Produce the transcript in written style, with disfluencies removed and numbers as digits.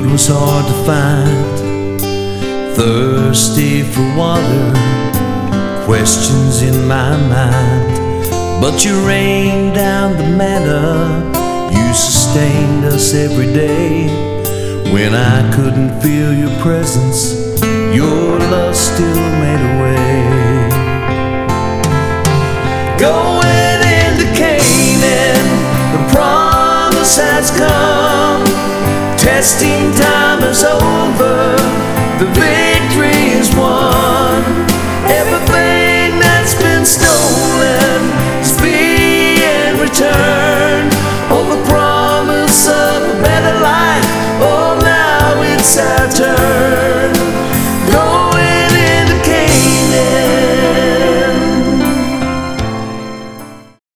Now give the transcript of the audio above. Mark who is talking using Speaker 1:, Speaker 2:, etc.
Speaker 1: was hard to find, thirsty for water, questions in my mind. But you rained down the manna, you sustained us every day. When I couldn't feel your presence, your love still made a way. Going into Canaan, the promise has come. Testing time